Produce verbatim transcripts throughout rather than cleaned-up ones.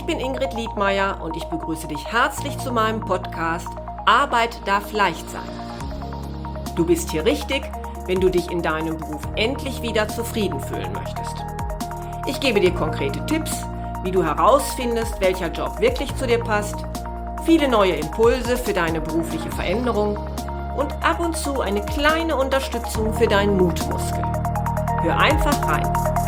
Ich bin Ingrid Liedmeier und ich begrüße dich herzlich zu meinem Podcast Arbeit darf leicht sein. Du bist hier richtig, wenn du dich in deinem Beruf endlich wieder zufrieden fühlen möchtest. Ich gebe dir konkrete Tipps, wie du herausfindest, welcher Job wirklich zu dir passt, viele neue Impulse für deine berufliche Veränderung und ab und zu eine kleine Unterstützung für deinen Mutmuskel. Hör einfach rein.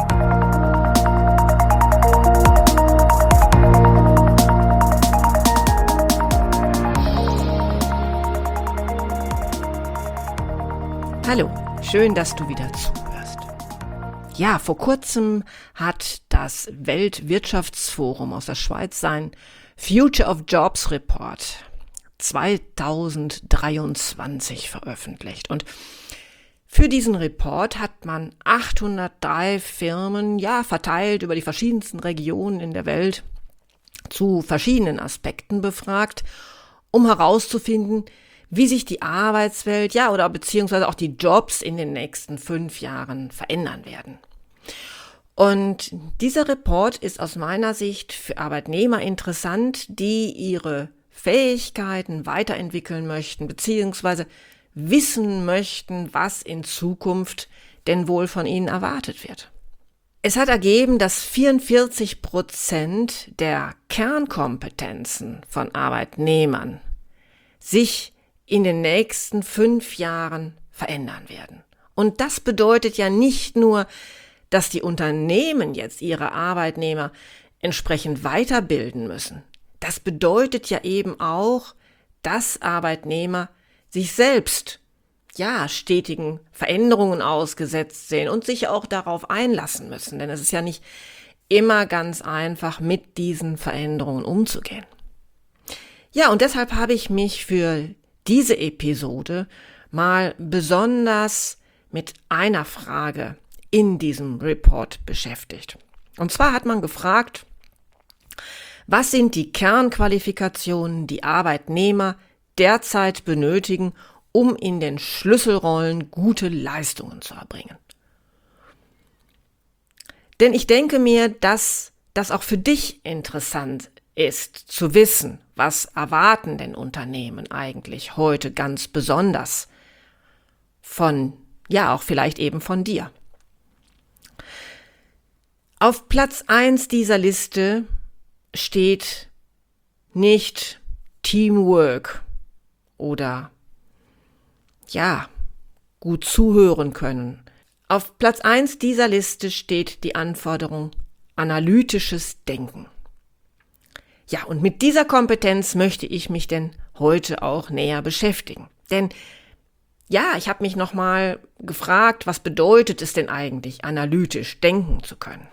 Hallo, schön, dass du wieder zuhörst. Ja, vor kurzem hat das Weltwirtschaftsforum aus der Schweiz sein Future of Jobs Report zweitausenddreiundzwanzig veröffentlicht. Und für diesen Report hat man achthundertdrei Firmen, ja, verteilt über die verschiedensten Regionen in der Welt zu verschiedenen Aspekten befragt, um herauszufinden, wie sich die Arbeitswelt, ja, oder beziehungsweise auch die Jobs in den nächsten fünf Jahren verändern werden. Und dieser Report ist aus meiner Sicht für Arbeitnehmer interessant, die ihre Fähigkeiten weiterentwickeln möchten, beziehungsweise wissen möchten, was in Zukunft denn wohl von ihnen erwartet wird. Es hat ergeben, dass vierundvierzig Prozent der Kernkompetenzen von Arbeitnehmern sich in den nächsten fünf Jahren verändern werden. Und das bedeutet ja nicht nur, dass die Unternehmen jetzt ihre Arbeitnehmer entsprechend weiterbilden müssen. Das bedeutet ja eben auch, dass Arbeitnehmer sich selbst, ja, stetigen Veränderungen ausgesetzt sehen und sich auch darauf einlassen müssen. Denn es ist ja nicht immer ganz einfach, mit diesen Veränderungen umzugehen. Ja, und deshalb habe ich mich für diese Episode mal besonders mit einer Frage in diesem Report beschäftigt. Und zwar hat man gefragt, was sind die Kernqualifikationen, die Arbeitnehmer derzeit benötigen, um in den Schlüsselrollen gute Leistungen zu erbringen? Denn ich denke mir, dass das auch für dich interessant ist, zu wissen, was erwarten denn Unternehmen eigentlich heute ganz besonders von, ja, auch vielleicht eben von dir. Auf Platz eins dieser Liste steht nicht Teamwork oder, ja, gut zuhören können. Auf Platz eins dieser Liste steht die Anforderung analytisches Denken. Ja, und mit dieser Kompetenz möchte ich mich denn heute auch näher beschäftigen. Denn ja, ich habe mich nochmal gefragt, was bedeutet es denn eigentlich, analytisch denken zu können?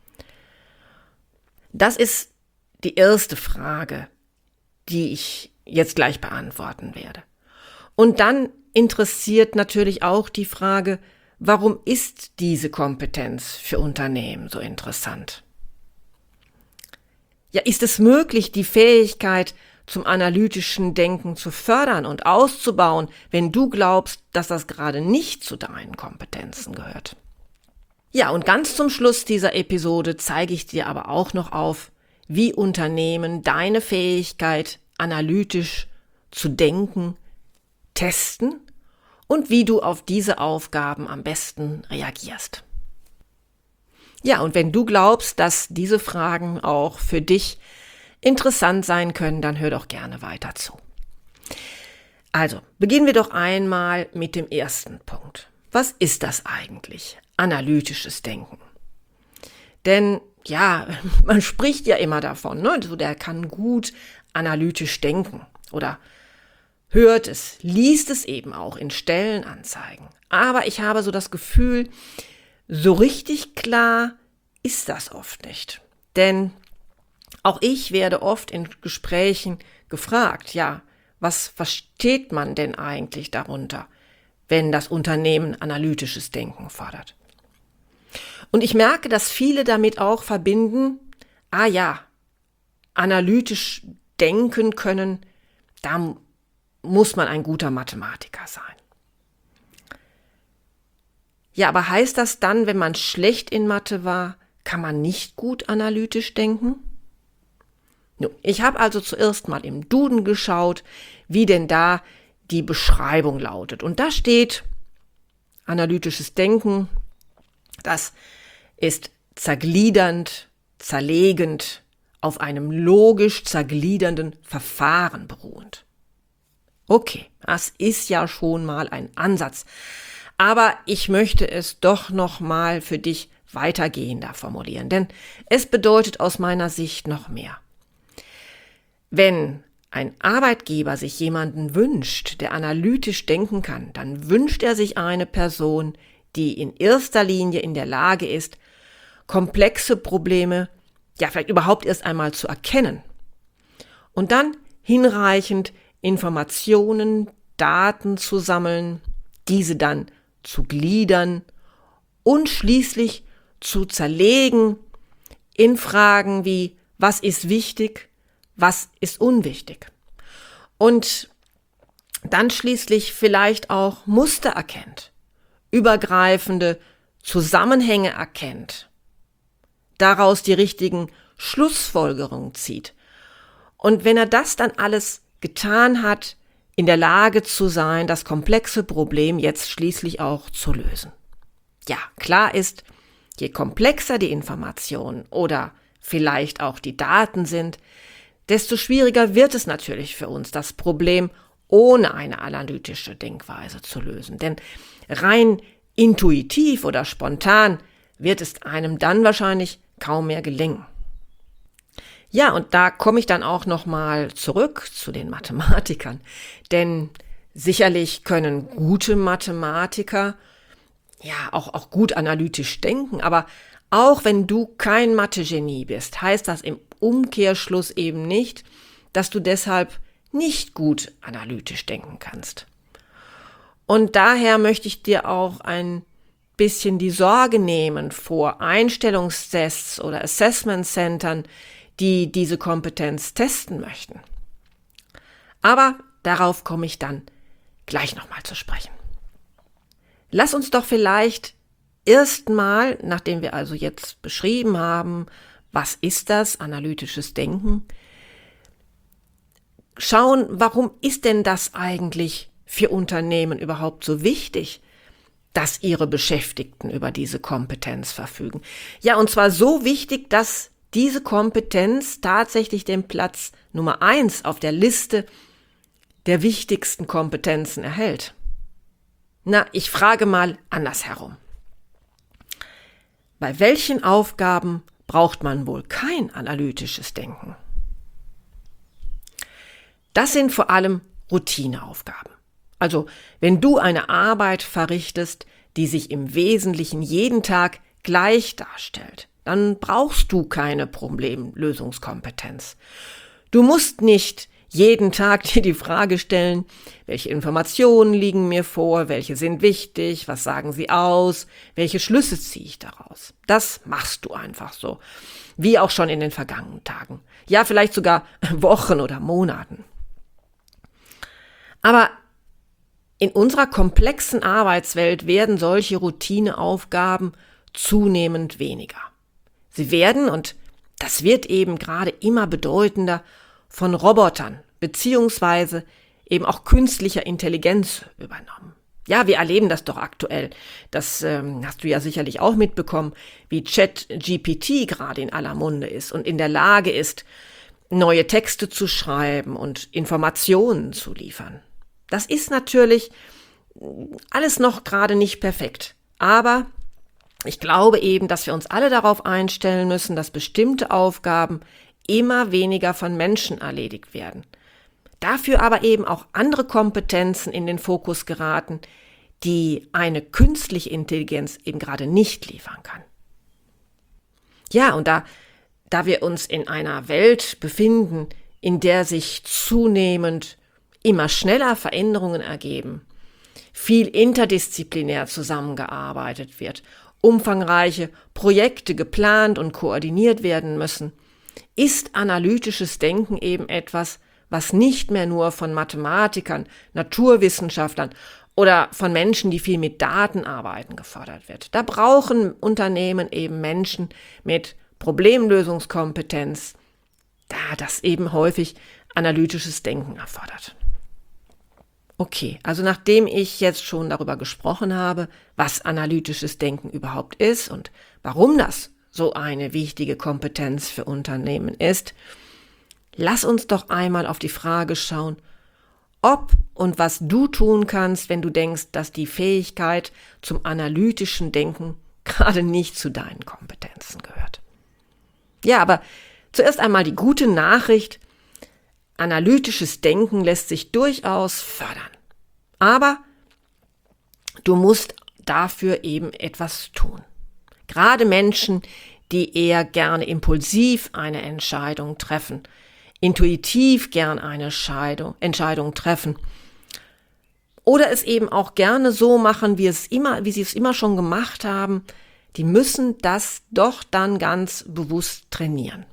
Das ist die erste Frage, die ich jetzt gleich beantworten werde. Und dann interessiert natürlich auch die Frage, warum ist diese Kompetenz für Unternehmen so interessant? Ja, ist es möglich, die Fähigkeit zum analytischen Denken zu fördern und auszubauen, wenn du glaubst, dass das gerade nicht zu deinen Kompetenzen gehört? Ja, und ganz zum Schluss dieser Episode zeige ich dir aber auch noch auf, wie Unternehmen deine Fähigkeit, analytisch zu denken, testen und wie du auf diese Aufgaben am besten reagierst. Ja, und wenn du glaubst, dass diese Fragen auch für dich interessant sein können, dann hör doch gerne weiter zu. Also, beginnen wir doch einmal mit dem ersten Punkt. Was ist das eigentlich? Analytisches Denken. Denn, ja, man spricht ja immer davon, ne? So, der kann gut analytisch denken oder hört es, liest es eben auch in Stellenanzeigen. Aber ich habe so das Gefühl, so richtig klar ist das oft nicht. Denn auch ich werde oft in Gesprächen gefragt, ja, was versteht man denn eigentlich darunter, wenn das Unternehmen analytisches Denken fordert? Und ich merke, dass viele damit auch verbinden, ah ja, analytisch denken können, da muss man ein guter Mathematiker sein. Ja, aber heißt das dann, wenn man schlecht in Mathe war, kann man nicht gut analytisch denken? Nun, ich habe also zuerst mal im Duden geschaut, wie denn da die Beschreibung lautet. Und da steht, analytisches Denken, das ist zergliedernd, zerlegend, auf einem logisch zergliedernden Verfahren beruhend. Okay, das ist ja schon mal ein Ansatz. Aber ich möchte es doch noch mal für dich weitergehender formulieren, denn es bedeutet aus meiner Sicht noch mehr. Wenn ein Arbeitgeber sich jemanden wünscht, der analytisch denken kann, dann wünscht er sich eine Person, die in erster Linie in der Lage ist, komplexe Probleme, ja vielleicht überhaupt erst einmal zu erkennen und dann hinreichend Informationen, Daten zu sammeln, diese dann zu gliedern und schließlich zu zerlegen in Fragen wie, was ist wichtig, was ist unwichtig? Und dann schließlich vielleicht auch Muster erkennt, übergreifende Zusammenhänge erkennt, daraus die richtigen Schlussfolgerungen zieht. Und wenn er das dann alles getan hat, in der Lage zu sein, das komplexe Problem jetzt schließlich auch zu lösen. Ja, klar ist, je komplexer die Informationen oder vielleicht auch die Daten sind, desto schwieriger wird es natürlich für uns, das Problem ohne eine analytische Denkweise zu lösen. Denn rein intuitiv oder spontan wird es einem dann wahrscheinlich kaum mehr gelingen. Ja, und da komme ich dann auch nochmal zurück zu den Mathematikern. Denn sicherlich können gute Mathematiker ja auch, auch gut analytisch denken, aber auch wenn du kein Mathe-Genie bist, heißt das im Umkehrschluss eben nicht, dass du deshalb nicht gut analytisch denken kannst. Und daher möchte ich dir auch ein bisschen die Sorge nehmen vor Einstellungstests oder Assessment-Centern, die diese Kompetenz testen möchten. Aber darauf komme ich dann gleich nochmal zu sprechen. Lass uns doch vielleicht erstmal, nachdem wir also jetzt beschrieben haben, was ist das, analytisches Denken, schauen, warum ist denn das eigentlich für Unternehmen überhaupt so wichtig, dass ihre Beschäftigten über diese Kompetenz verfügen. Ja, und zwar so wichtig, dass diese Kompetenz tatsächlich den Platz Nummer eins auf der Liste der wichtigsten Kompetenzen erhält. Na, ich frage mal andersherum. Bei welchen Aufgaben braucht man wohl kein analytisches Denken? Das sind vor allem Routineaufgaben. Also, wenn du eine Arbeit verrichtest, die sich im Wesentlichen jeden Tag gleich darstellt, dann brauchst du keine Problemlösungskompetenz. Du musst nicht jeden Tag dir die Frage stellen, welche Informationen liegen mir vor, welche sind wichtig, was sagen sie aus, welche Schlüsse ziehe ich daraus. Das machst du einfach so, wie auch schon in den vergangenen Tagen. Ja, vielleicht sogar Wochen oder Monaten. Aber in unserer komplexen Arbeitswelt werden solche Routineaufgaben zunehmend weniger. Sie werden, und das wird eben gerade immer bedeutender, von Robotern beziehungsweise eben auch künstlicher Intelligenz übernommen. Ja, wir erleben das doch aktuell. Das ähm, hast du ja sicherlich auch mitbekommen, wie ChatGPT gerade in aller Munde ist und in der Lage ist, neue Texte zu schreiben und Informationen zu liefern. Das ist natürlich alles noch gerade nicht perfekt, aber ich glaube eben, dass wir uns alle darauf einstellen müssen, dass bestimmte Aufgaben immer weniger von Menschen erledigt werden. Dafür aber eben auch andere Kompetenzen in den Fokus geraten, die eine künstliche Intelligenz eben gerade nicht liefern kann. Ja, und da, da wir uns in einer Welt befinden, in der sich zunehmend immer schneller Veränderungen ergeben, viel interdisziplinär zusammengearbeitet wird, umfangreiche Projekte geplant und koordiniert werden müssen, ist analytisches Denken eben etwas, was nicht mehr nur von Mathematikern, Naturwissenschaftlern oder von Menschen, die viel mit Daten arbeiten, gefordert wird. Da brauchen Unternehmen eben Menschen mit Problemlösungskompetenz, da das eben häufig analytisches Denken erfordert. Okay, also nachdem ich jetzt schon darüber gesprochen habe, was analytisches Denken überhaupt ist und warum das so eine wichtige Kompetenz für Unternehmen ist, lass uns doch einmal auf die Frage schauen, ob und was du tun kannst, wenn du denkst, dass die Fähigkeit zum analytischen Denken gerade nicht zu deinen Kompetenzen gehört. Ja, aber zuerst einmal die gute Nachricht: Analytisches Denken lässt sich durchaus fördern. Aber du musst dafür eben etwas tun. Gerade Menschen, die eher gerne impulsiv eine Entscheidung treffen, intuitiv gern eine Scheidung, Entscheidung treffen oder es eben auch gerne so machen, wie es immer, wie sie es immer schon gemacht haben, die müssen das doch dann ganz bewusst trainieren.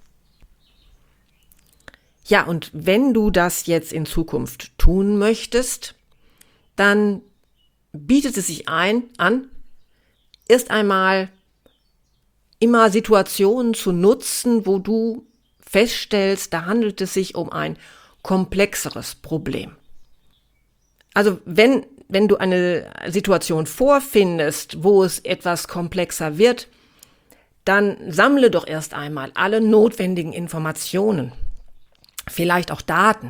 Ja, und wenn du das jetzt in Zukunft tun möchtest, dann bietet es sich ein, an, erst einmal immer Situationen zu nutzen, wo du feststellst, da handelt es sich um ein komplexeres Problem. Also wenn, wenn du eine Situation vorfindest, wo es etwas komplexer wird, dann sammle doch erst einmal alle notwendigen Informationen, vielleicht auch Daten.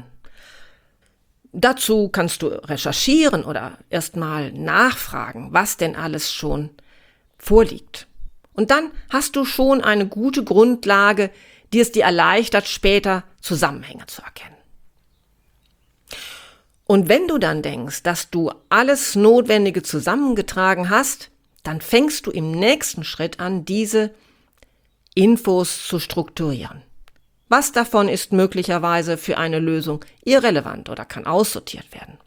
Dazu kannst du recherchieren oder erstmal nachfragen, was denn alles schon vorliegt. Und dann hast du schon eine gute Grundlage, die es dir erleichtert, später Zusammenhänge zu erkennen. Und wenn du dann denkst, dass du alles Notwendige zusammengetragen hast, dann fängst du im nächsten Schritt an, diese Infos zu strukturieren. Was davon ist möglicherweise für eine Lösung irrelevant oder kann aussortiert werden?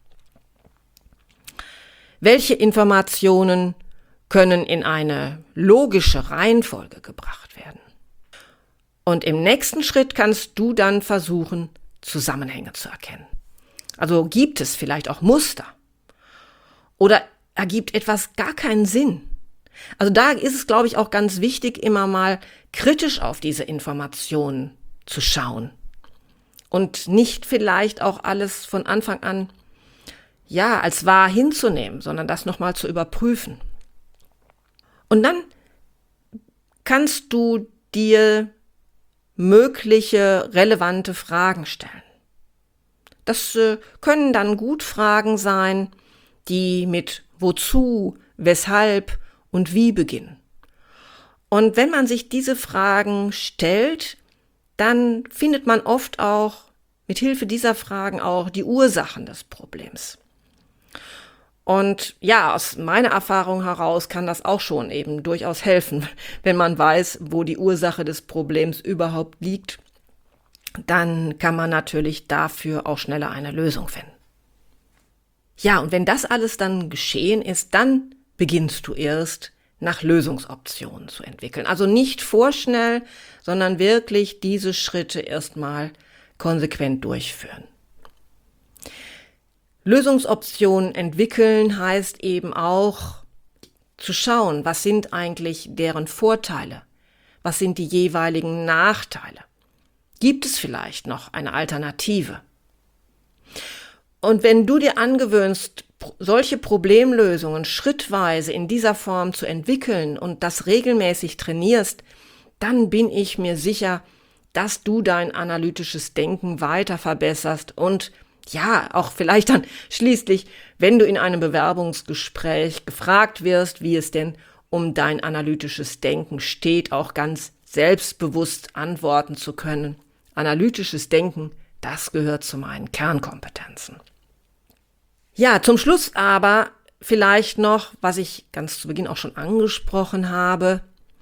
Welche Informationen können in eine logische Reihenfolge gebracht werden? Und im nächsten Schritt kannst du dann versuchen, Zusammenhänge zu erkennen. Also gibt es vielleicht auch Muster? Oder ergibt etwas gar keinen Sinn? Also da ist es, glaube ich, auch ganz wichtig, immer mal kritisch auf diese Informationen zu schauen. Und nicht vielleicht auch alles von Anfang an, ja, als wahr hinzunehmen, sondern das nochmal zu überprüfen. Und dann kannst du dir mögliche relevante Fragen stellen. Das äh, können dann gut Fragen sein, die mit wozu, weshalb und wie beginnen. Und wenn man sich diese Fragen stellt, dann findet man oft auch mit Hilfe dieser Fragen auch die Ursachen des Problems. Und ja, aus meiner Erfahrung heraus kann das auch schon eben durchaus helfen, wenn man weiß, wo die Ursache des Problems überhaupt liegt. Dann kann man natürlich dafür auch schneller eine Lösung finden. Ja, und wenn das alles dann geschehen ist, dann beginnst du erst nach Lösungsoptionen zu entwickeln. Also nicht vorschnell, sondern wirklich diese Schritte erstmal konsequent durchführen. Lösungsoptionen entwickeln heißt eben auch zu schauen, was sind eigentlich deren Vorteile, was sind die jeweiligen Nachteile. Gibt es vielleicht noch eine Alternative? Und wenn du dir angewöhnst, solche Problemlösungen schrittweise in dieser Form zu entwickeln und das regelmäßig trainierst, dann bin ich mir sicher, dass du dein analytisches Denken weiter verbesserst und ja, auch vielleicht dann schließlich, wenn du in einem Bewerbungsgespräch gefragt wirst, wie es denn um dein analytisches Denken steht, auch ganz selbstbewusst antworten zu können. Analytisches Denken, das gehört zu meinen Kernkompetenzen. Ja, zum Schluss aber vielleicht noch, was ich ganz zu Beginn auch schon angesprochen habe.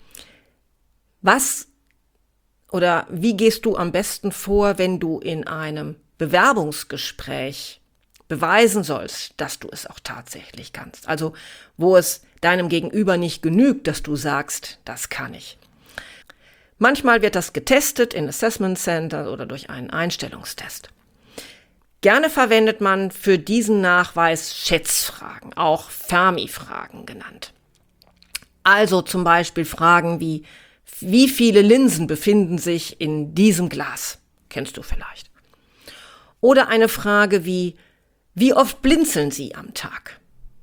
Was oder wie gehst du am besten vor, wenn du in einem Bewerbungsgespräch beweisen sollst, dass du es auch tatsächlich kannst? Also wo es deinem Gegenüber nicht genügt, dass du sagst, das kann ich. Manchmal wird das getestet in Assessment Center oder durch einen Einstellungstest. Gerne verwendet man für diesen Nachweis Schätzfragen, auch Fermi-Fragen genannt. Also zum Beispiel Fragen wie, Wie viele Linsen befinden sich in diesem Glas? Kennst du vielleicht. Oder eine Frage wie, wie oft blinzeln Sie am Tag?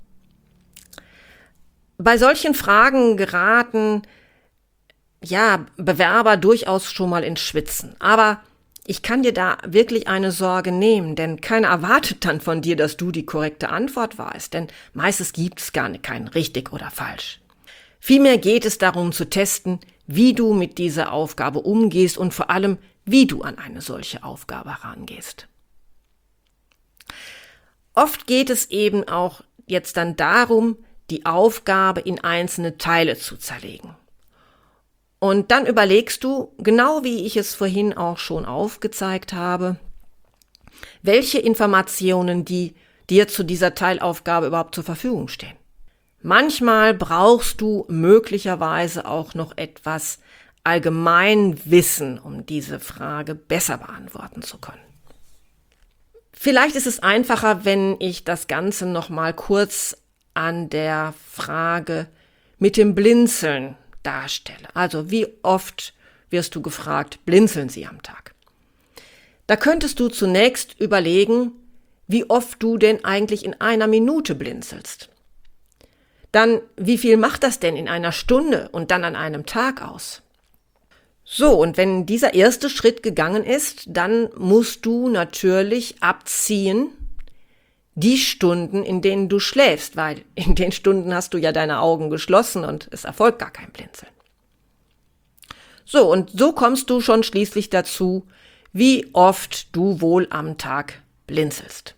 Bei solchen Fragen geraten ja, Bewerber durchaus schon mal ins Schwitzen. Aber ich kann dir da wirklich eine Sorge nehmen, denn keiner erwartet dann von dir, dass du die korrekte Antwort weißt, denn meistens gibt es gar nicht kein richtig oder falsch. Vielmehr geht es darum zu testen, wie du mit dieser Aufgabe umgehst und vor allem, wie du an eine solche Aufgabe herangehst. Oft geht es eben auch jetzt dann darum, die Aufgabe in einzelne Teile zu zerlegen. Und dann überlegst du, genau wie ich es vorhin auch schon aufgezeigt habe, welche Informationen die dir zu dieser Teilaufgabe überhaupt zur Verfügung stehen. Manchmal brauchst du möglicherweise auch noch etwas Allgemeinwissen, um diese Frage besser beantworten zu können. Vielleicht ist es einfacher, wenn ich das Ganze noch mal kurz an der Frage mit dem Blinzeln darstelle. Also wie oft wirst du gefragt, blinzeln Sie am Tag? Da könntest du zunächst überlegen, wie oft du denn eigentlich in einer Minute blinzelst. Dann, wie viel macht das denn in einer Stunde und dann an einem Tag aus? So, und wenn dieser erste Schritt gegangen ist, dann musst du natürlich abziehen die Stunden, in denen du schläfst, weil in den Stunden hast du ja deine Augen geschlossen und es erfolgt gar kein Blinzeln. So, und so kommst du schon schließlich dazu, wie oft du wohl am Tag blinzelst.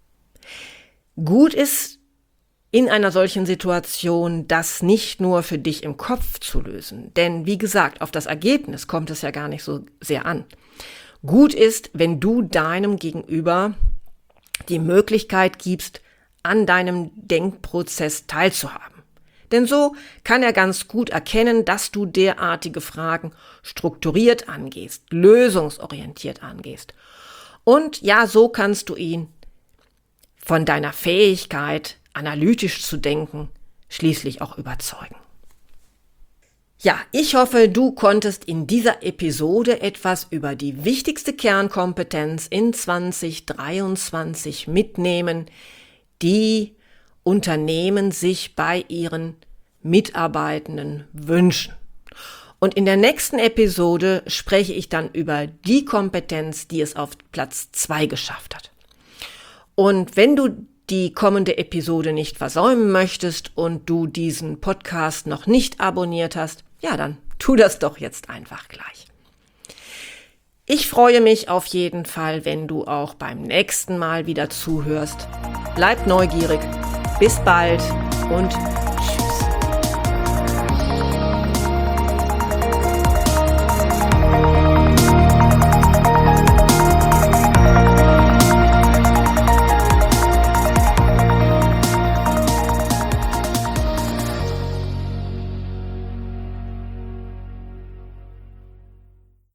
Gut ist in einer solchen Situation, das nicht nur für dich im Kopf zu lösen, denn wie gesagt, auf das Ergebnis kommt es ja gar nicht so sehr an. Gut ist, wenn du deinem Gegenüber die Möglichkeit gibst, an deinem Denkprozess teilzuhaben. Denn so kann er ganz gut erkennen, dass du derartige Fragen strukturiert angehst, lösungsorientiert angehst. Und ja, so kannst du ihn von deiner Fähigkeit, analytisch zu denken, schließlich auch überzeugen. Ja, ich hoffe, du konntest in dieser Episode etwas über die wichtigste Kernkompetenz in zwanzig dreiundzwanzig mitnehmen, die Unternehmen sich bei ihren Mitarbeitenden wünschen. Und in der nächsten Episode spreche ich dann über die Kompetenz, die es auf Platz zwei geschafft hat. Und wenn du die kommende Episode nicht versäumen möchtest und du diesen Podcast noch nicht abonniert hast, ja, dann tu das doch jetzt einfach gleich. Ich freue mich auf jeden Fall, wenn du auch beim nächsten Mal wieder zuhörst. Bleib neugierig. Bis bald und